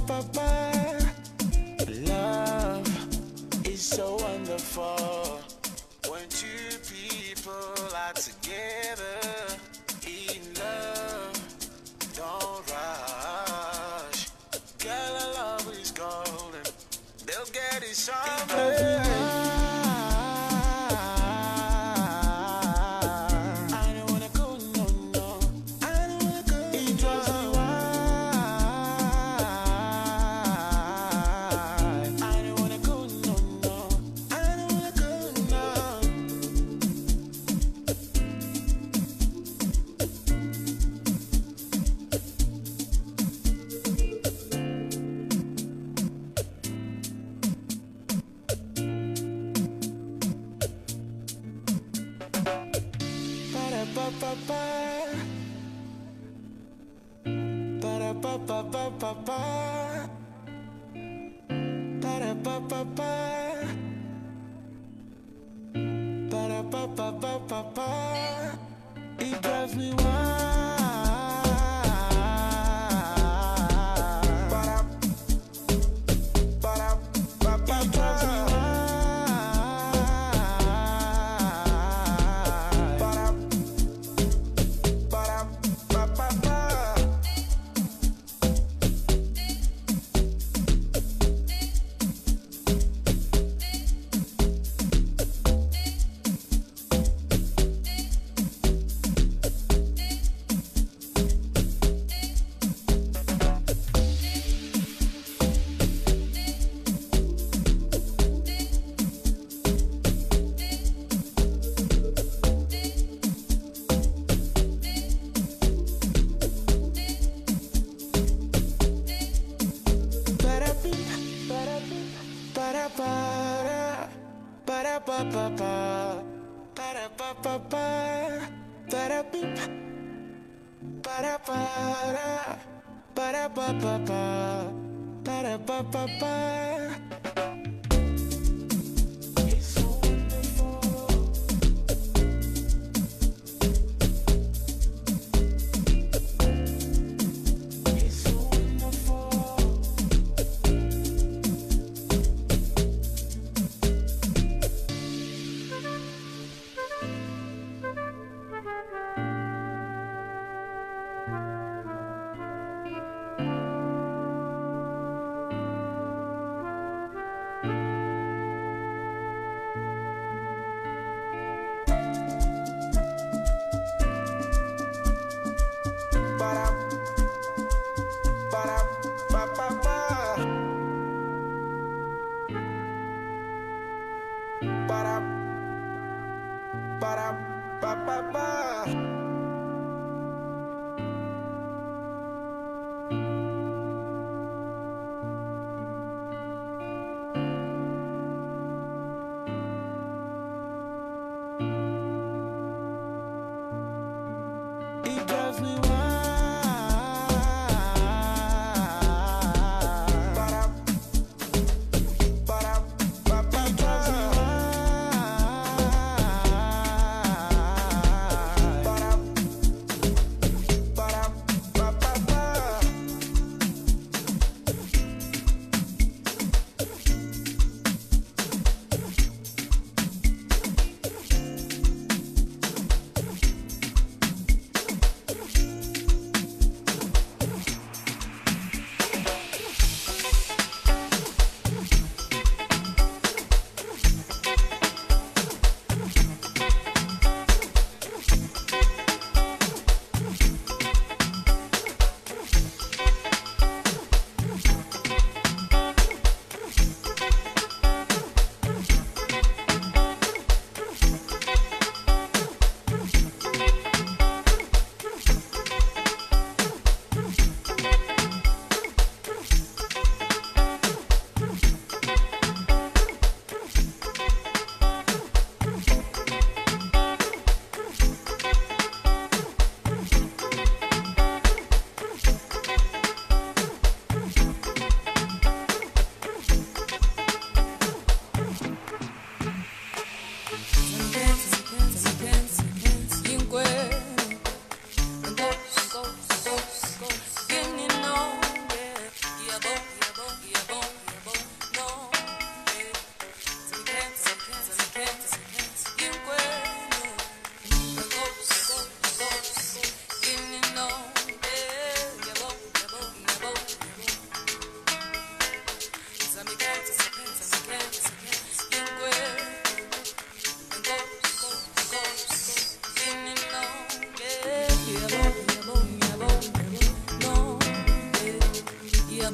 Love is so wonderful when two people are together in love. Don't rush, girl, our love is golden. They'll get it someday. It drives me wild. It drives me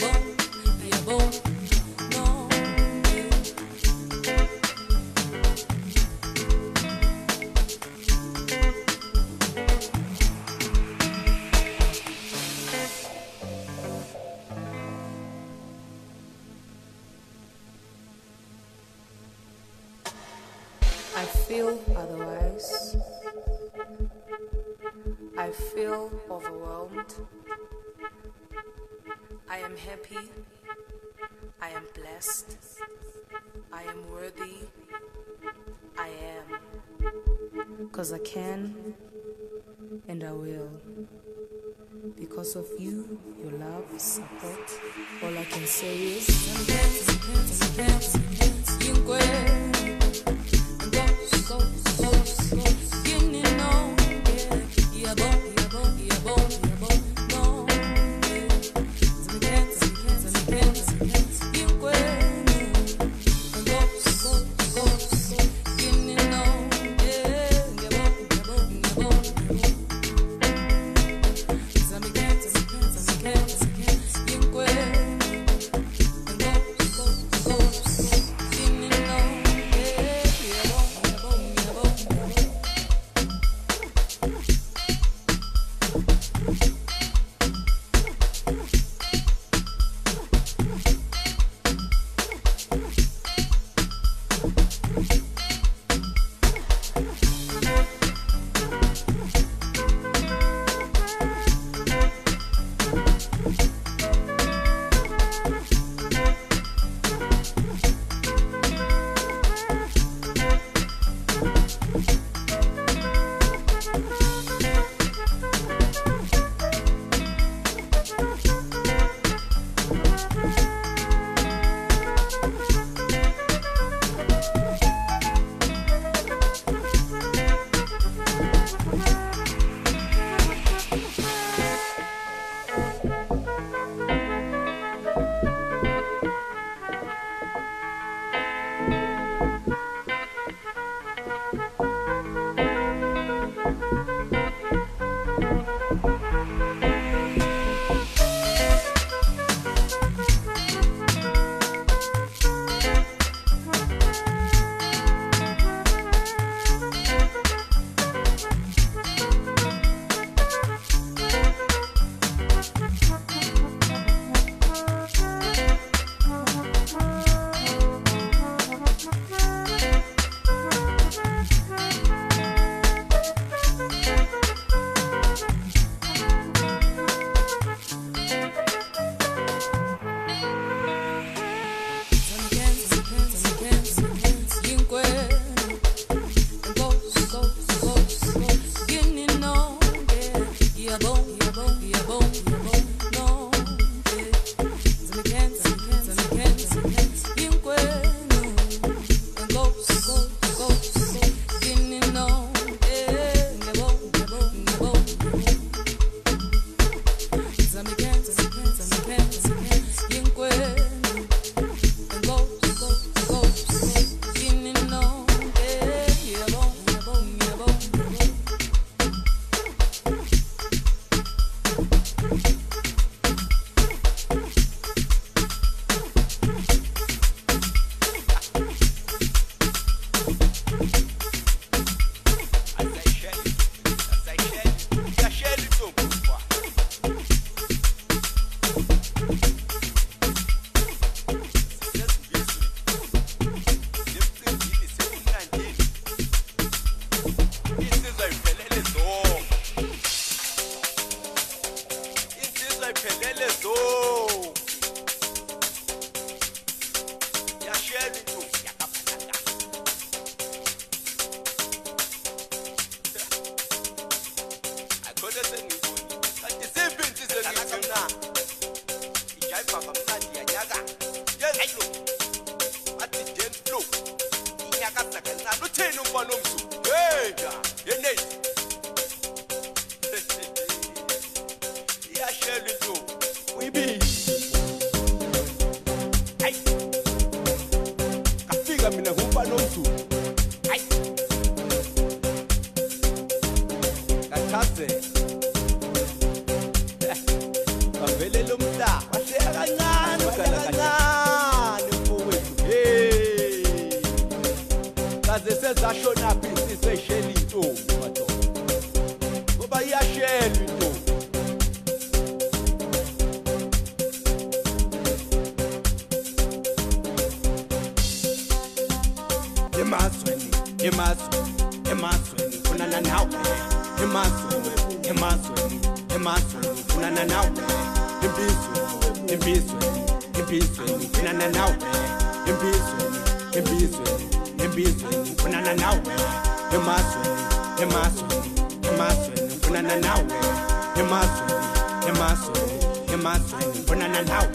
I feel otherwise. I feel overwhelmed. I am happy. I am blessed. I am worthy. I am. 'Cause I can and I will. Because of you, your love, support, all I can say is Avele lumda, wahle kancane. sashona phi seshela intombi madoda ngoba iyashelwa intombi emazweni funana nawe emazweni funana nawe embizweni funana nawe embizweni funana nawe emazweni funana nawe emazweni funana nawe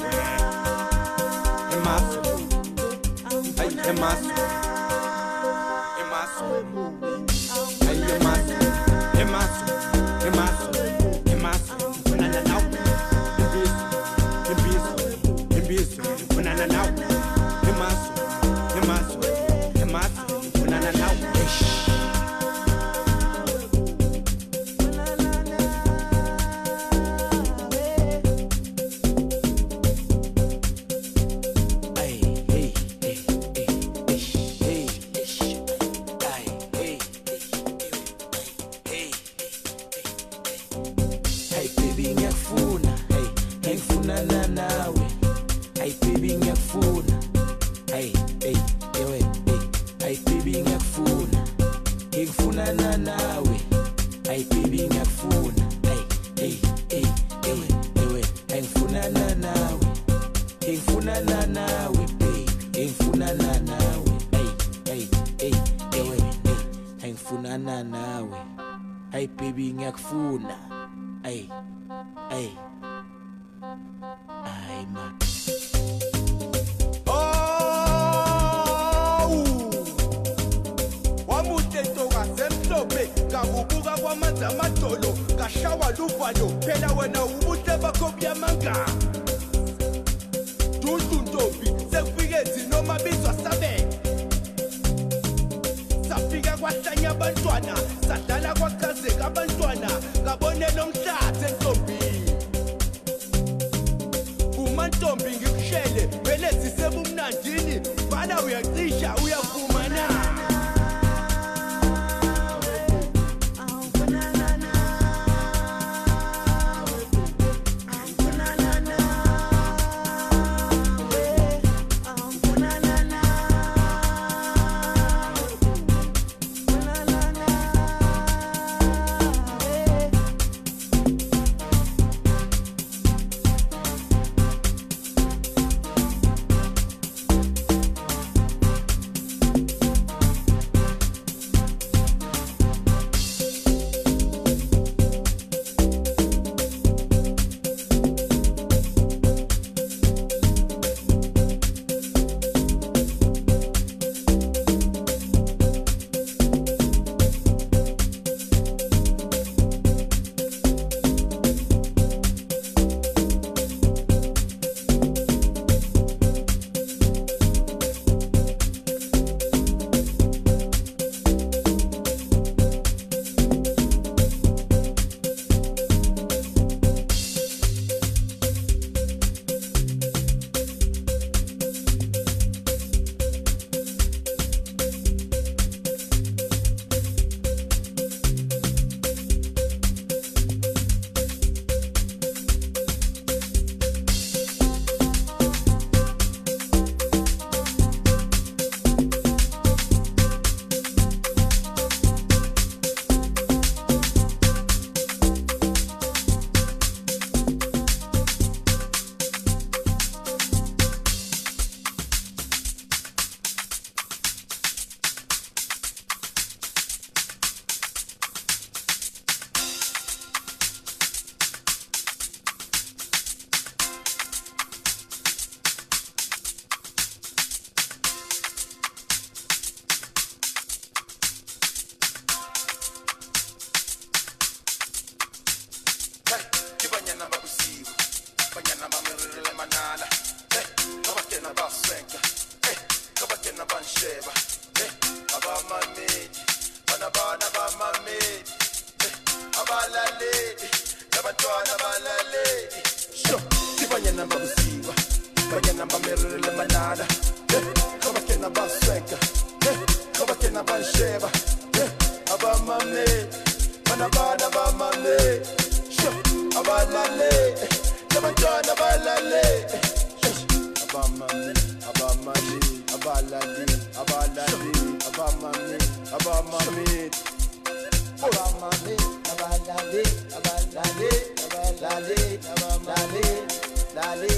bonke nabansheba abamame banabana bamame abalale nabantwana balale abamame abamame abalale abalale abamame abamame abamame abalale abalale abalale abamame lale.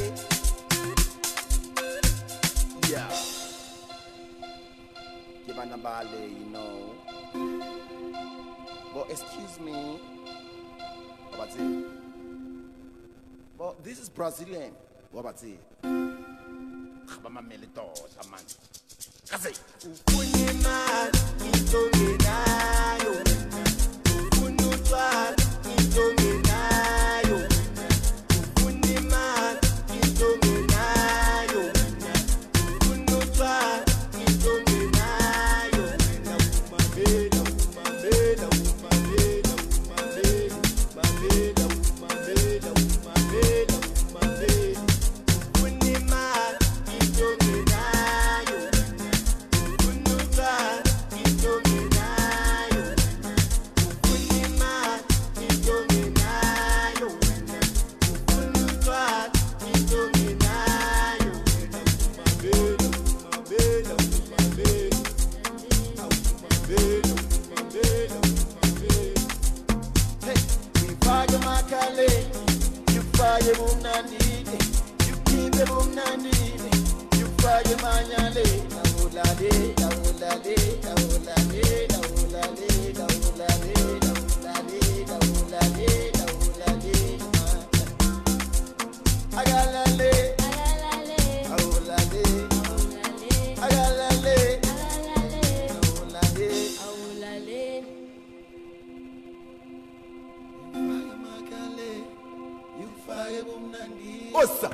Yeah. Bale, you know. But excuse me. What about it? But this is Brazilian. What about it? Kabama melito, shaman. Kazi. Ufunima itominayo. Ufunutwa itominayo. Ufunima itominayo. Ufunutwa Ossa.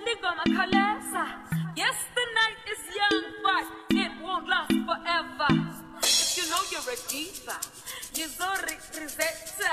Yes, the night is young, but it won't last forever. If you know you're a diva, you're so representa.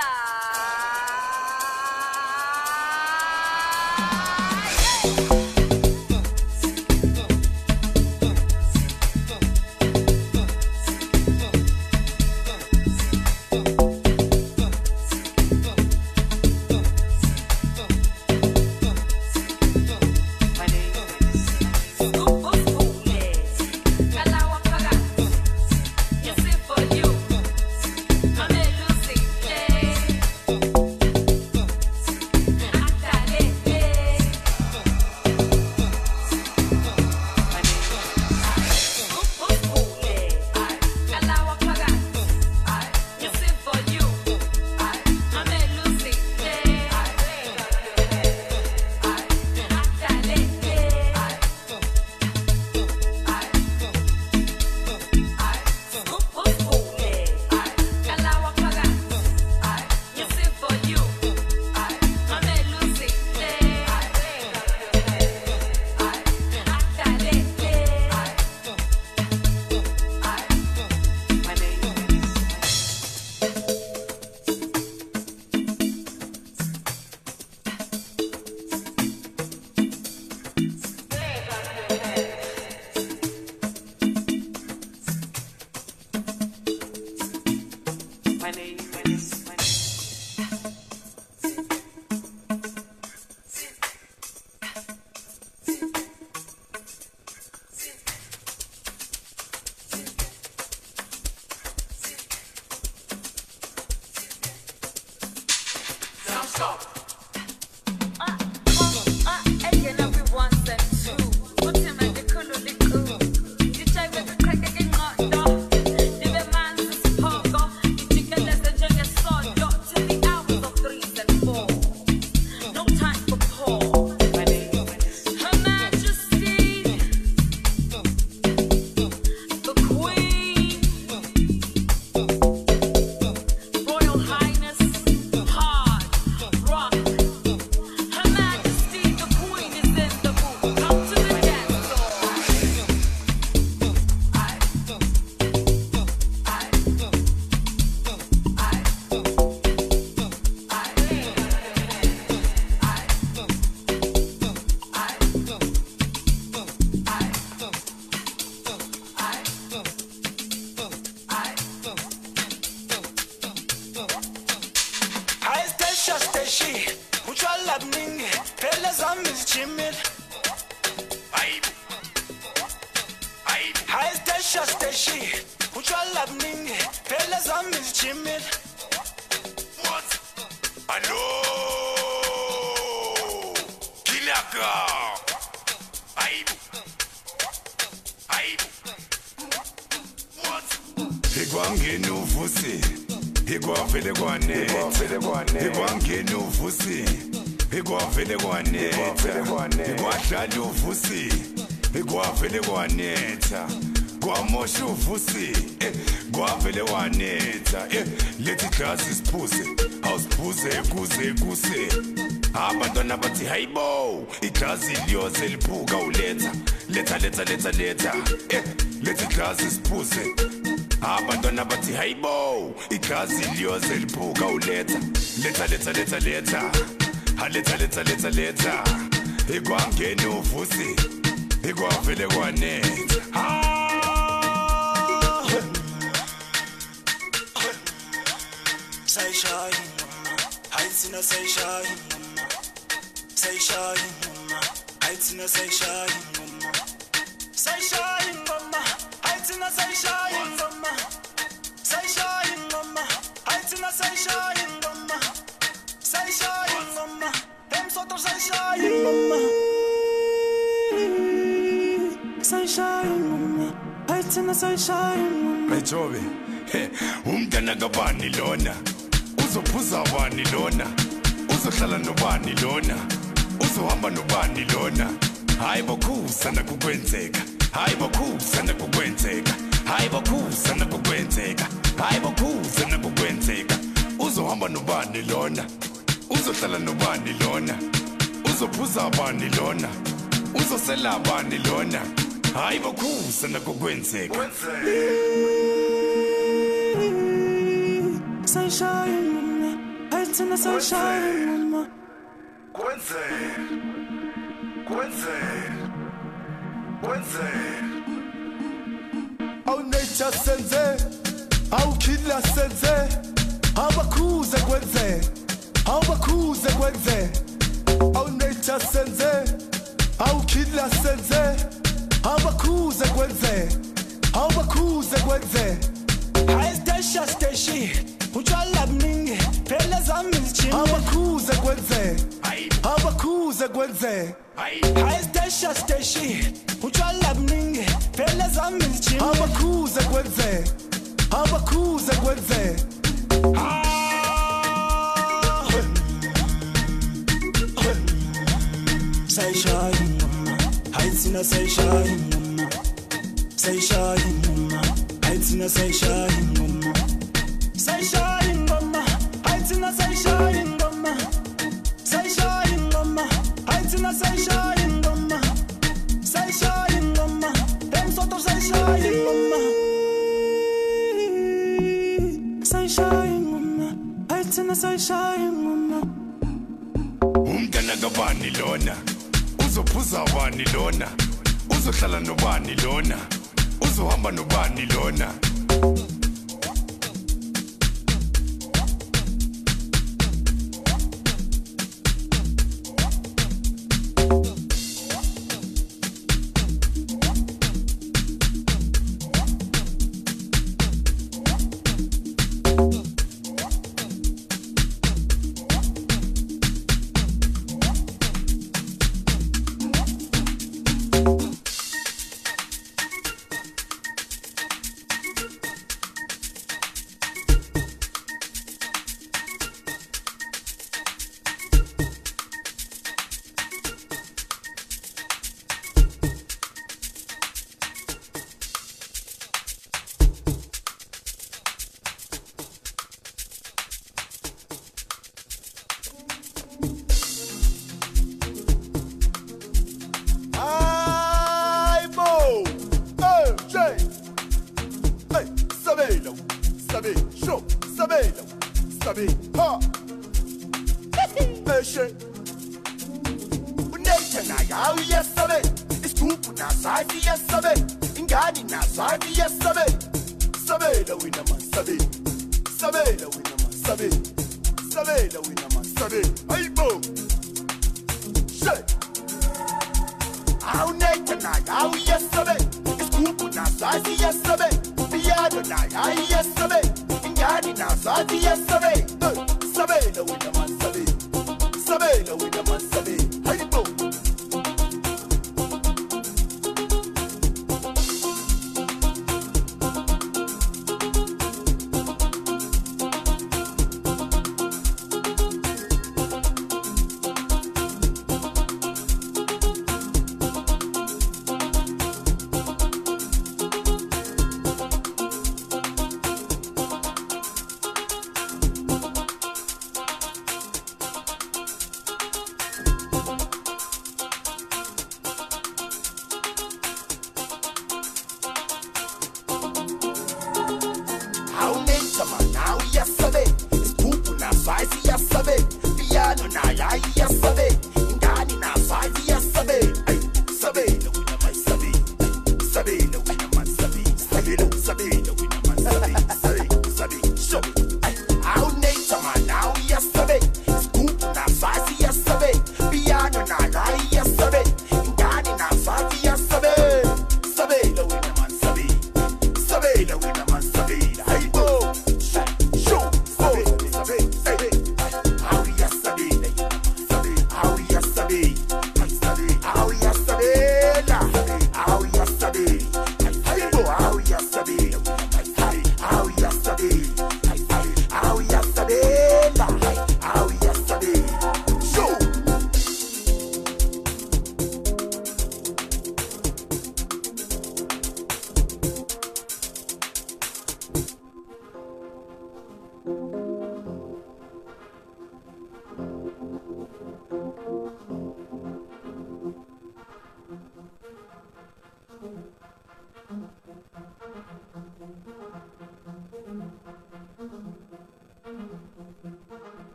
Abantwana bathi hayibo igazi liyoze liphuka uletha letha lethi igazi siphuze abantwana bathi hayibo igazi liyoze liphuka uletha letha letha ikwangena uvusi ikwavele kwanetha say shy Aitina say shy say shy Aitina say shy say shy mama Aitina say shy mama say shy mama Aitina say shy mama say shy mama em soto say shy mama say shy mama Aitina say shy mama Mejobe umntana kabani lona uzophuza bani lona uzohlala nobani lona uzohamba nobani lona hayibo kusana kukwenzeka hayibo kusana kukwenzeka hayibo kusana kukwenzeka hayibo kusana kukwenzeka uzohamba nobani lona uzohlala nobani lona uzophuza bani lona uzoselabani lona hayi bokhusa nakho kwenzeka Sunshine, mama. Heights in the sunshine, mama. Au nature senze, au kidla senze, abakuze kwenze, abakuze kwenze. Au nature senze, au kidla senze, abakuze kwenze, abakuze kwenze. Haistasha steshi, uchala mningi, pele zami chini. Abakuze kwenze, abakuze kwenze. Haistasha steshi, uchala mningi, pele zami chini. Abakuze kwenze, abakuze kwenze. Say shy, mama. Heights in the say shy, mama. Say shy, mama. Heights in the say shy, mama. Say shy, mama. Heights in the say shy, mama. Say shy, mama. Heights in the say shy, mama. Say shy, mama. Them sort of say shy, mama. Say shy, mama. Heights in the say shy, mama. umntana kabani lona uzophuza bani lona uzohlala nobani lona uzohamba nobani lona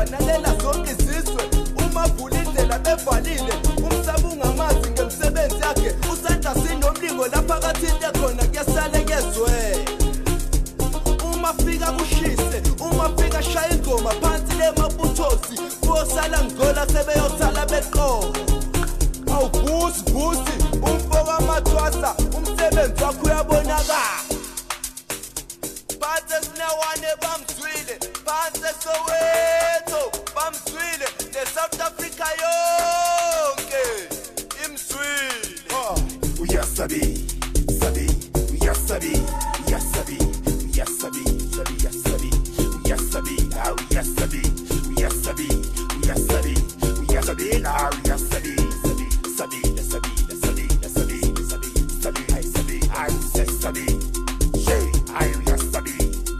banalela zonke izizwe uma vula indlela bevalile umhlaba ungamazi ngemsebenzi yakhe usanda sinomlingo lapha kathinte khona kuyasale kezwe uma fika kushise uma fika shaya ingoma phansi le mabuthosi kusala ngola sebeyosala beqo awuvusi umfoka amathwasa umsebenzi wakho uyabonakala phansi sinawane bamzwile phansi Soweto bamzwile neSouth Africa yonke imzwile uyasabi sabi uyasabi uyasabi uyasabi uyasabi uyasabi uyasabi uyasabi uyasabi uyasabi uyasabi sabi sabi sabi sabi sabi sabi I sabi I sabi say I uyasabi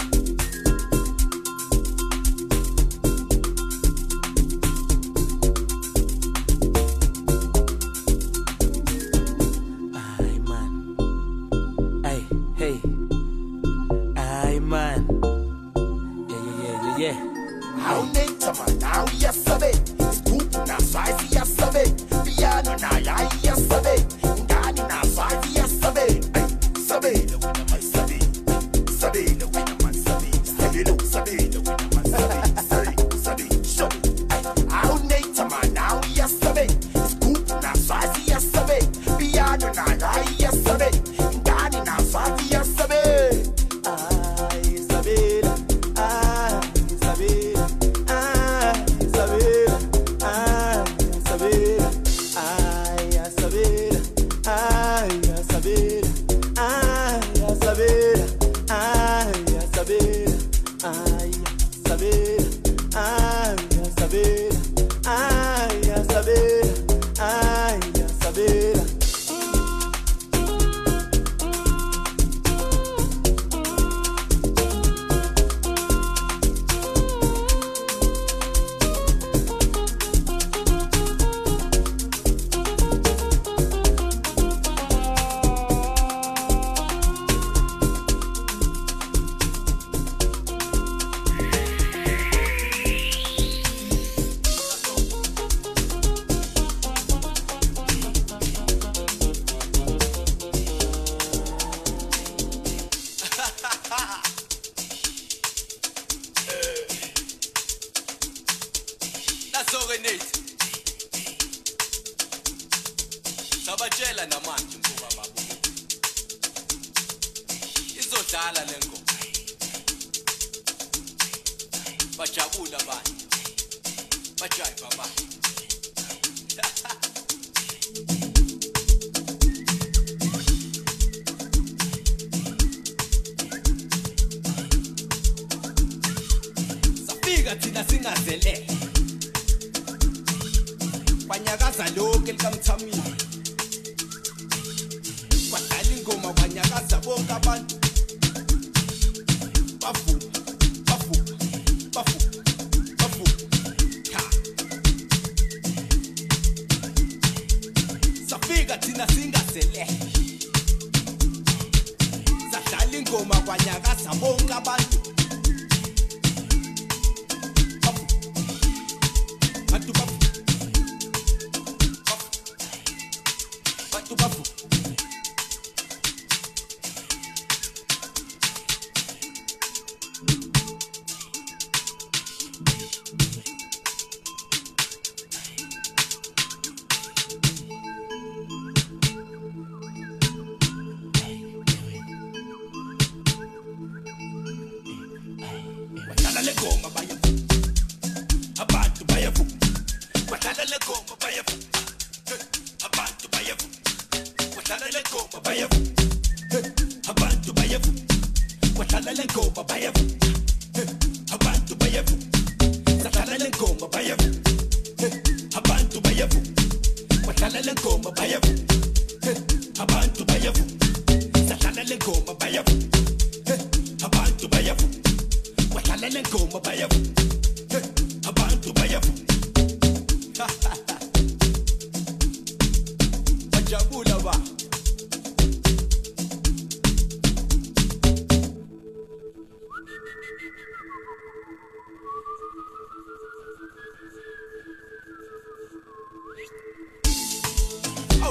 Sabatshela namanje mbuka babo izodlala lengo bajabula bani bajayiva bani safika thina singazele banyakaza lokho elikamthamile badlala ingoma banyakaza bonke abantu bavuma safika thina singazele sadlala ingoma banyakaza bonke abantu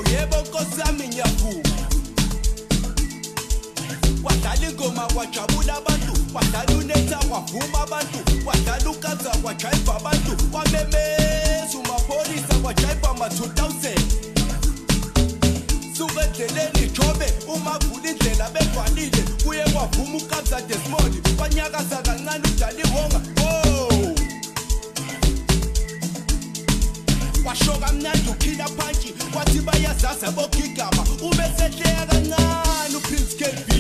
awuyebo nkosami ngiyavuma wadlala ingoma kwajabula abantu wadlala unetha kwavuma abantu wadlala ukanza kwajayiva abantu wamemeza umapholisa kwajayiva ama-2000 suka endleleni jobe umavula indlela bevalile kuye kwavuma ukanza Desmond kwanyakaza kancane udala ihonga washoka mnandi ukhila phantsi kwathi bayazaza bokigaba ubesehleka kancane uPrince KB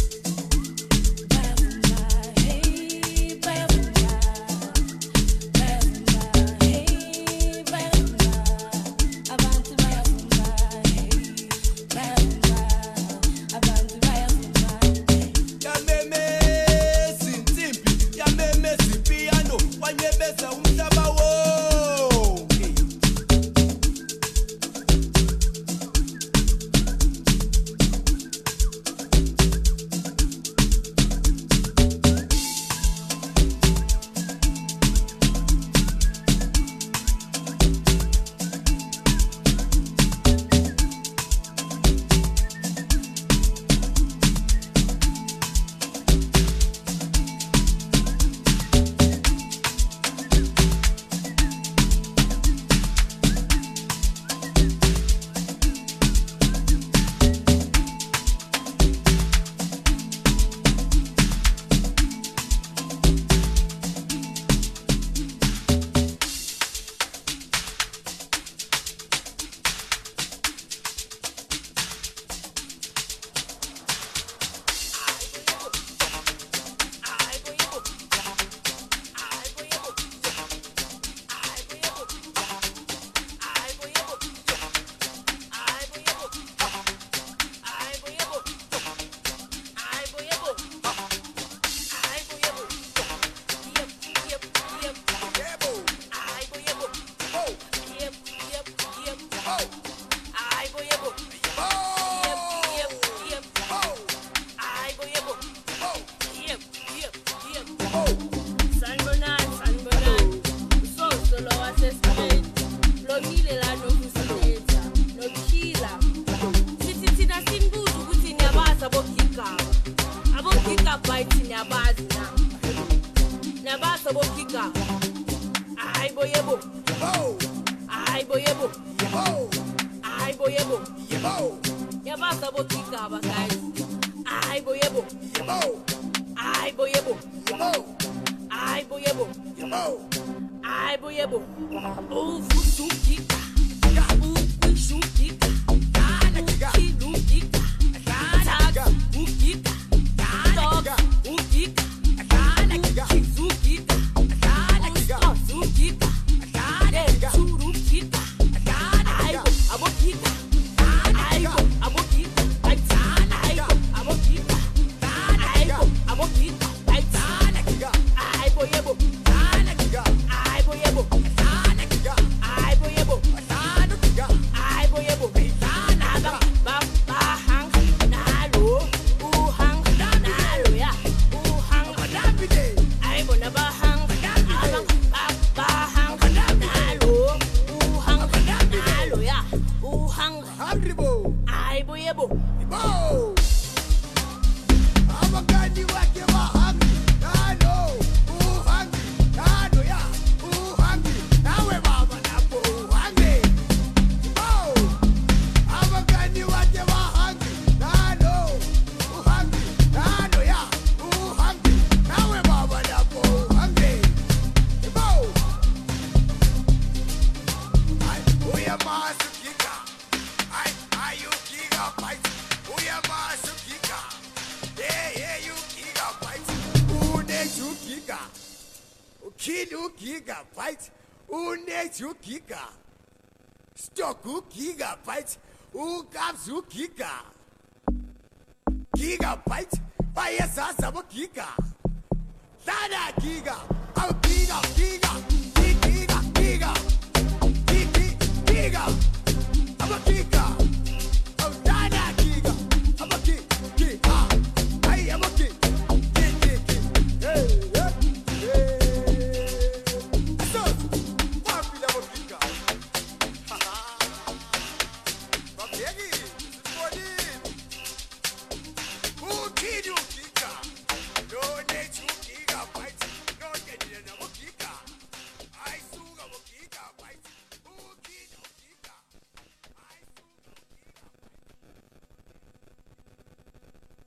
Gigabyte, unezu giga. Stoku gigabyte, ukabzu giga. Gigabyte, bayazaza bo giga. Dada giga, au giga, giga, giga, giga, giga, giga.